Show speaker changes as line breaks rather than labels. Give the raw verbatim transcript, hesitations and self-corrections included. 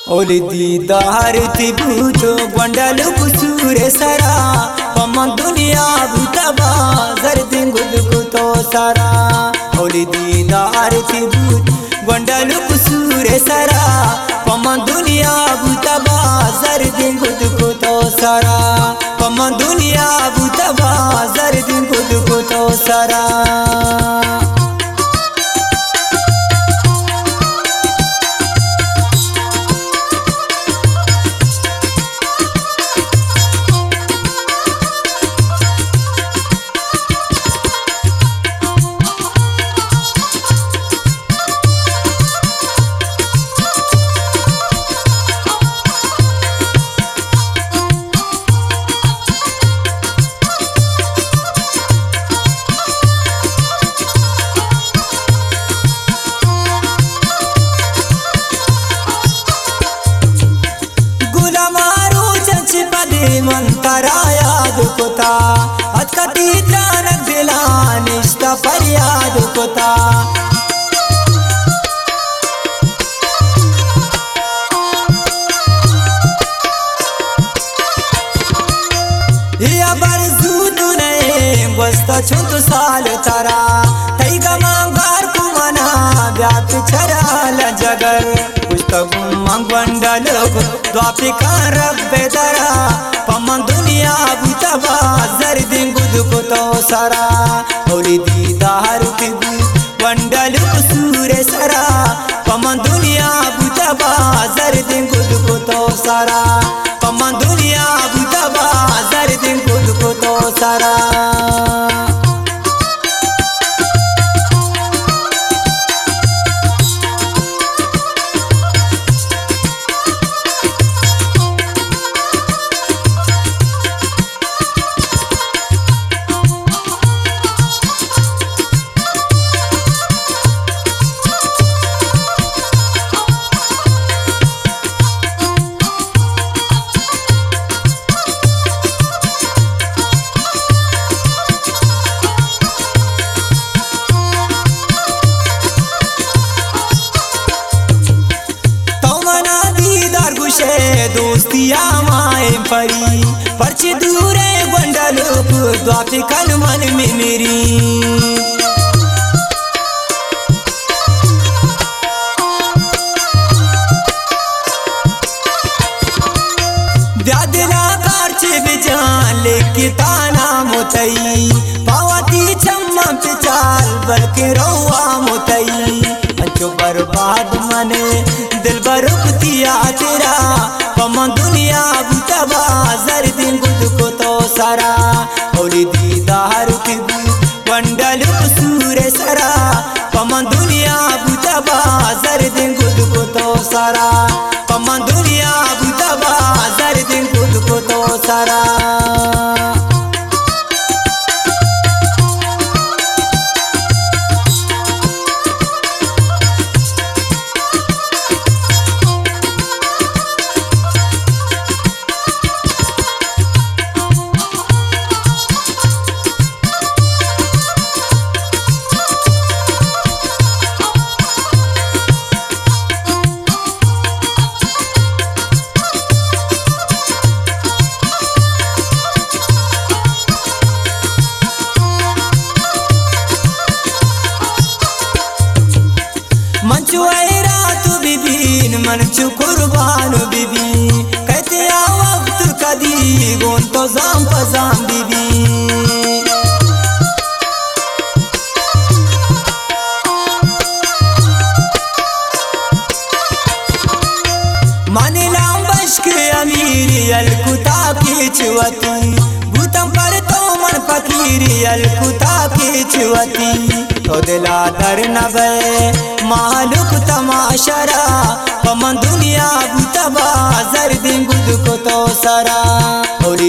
ओली दीदार तिबूतो गोंडल कुसूरे सरा पमन दुनिया भूतबा जर्दिंग गुदकुतो सरा ओली दीदार तिबूत गोंडल कुसूरे सरा पमन दुनिया भूतबा जर्दिंग गुदकुतो सरा पमन दुनिया भूतबा जर्दिंग गुदकुतो सरा मंतराया दुखता अतकती त्रानक दिला निष्ठा फरियाद कोता या बरजूत नहीं बस्ता छुत साल तारा तई गमांगार कुमना व्याप छराल जगर पुस्तक मंगवंडल द्वापिका रब्बे दरा पमन दुनिया भूतबा जर्दिंग गुदकुतो सरा ओली दीदार तिबू वंडल कुसूरे सरा पमन दुनिया भूतबा जर्दिंग गुदकुतो सरा पमन दुनिया भूतबा जर्दिंग गुदकुतो सरा दोस्तिया माए परी परची दूरे गोंडलोक द्वापिकल मन में मेरी द्यादिला कारचे बिजान लेके ताना मोतई पावती छम्मा पे चाल बल्कि रौआ मोतई अंचो बर्बाद मने दिल बरुपतिया तेरा पमन दुनिया भूतबा जर्दिंग गुदकुतो सरा ओली दीदार तिबू वंडल कुसूरे सरा पमन दुनिया भूतबा जर्दिंग गुदकुतो सरा पमन दुनिया भूतबा जर्दिंग गुदकुतो सरा मंचू रात बिबीन मनचू कुर्बान बिबी कहते आ वक्त कदी गोन तो जाम पजाम बिबी मानिला बश्क अमीर अलकुता की चुवती भूतम पर तो मन फकीरी अलकुता की चुवती तो दिला दर नबे मालूक तमाशरा पमन दुनिया भूतबा जर्दिंग गुदकुतो सरा।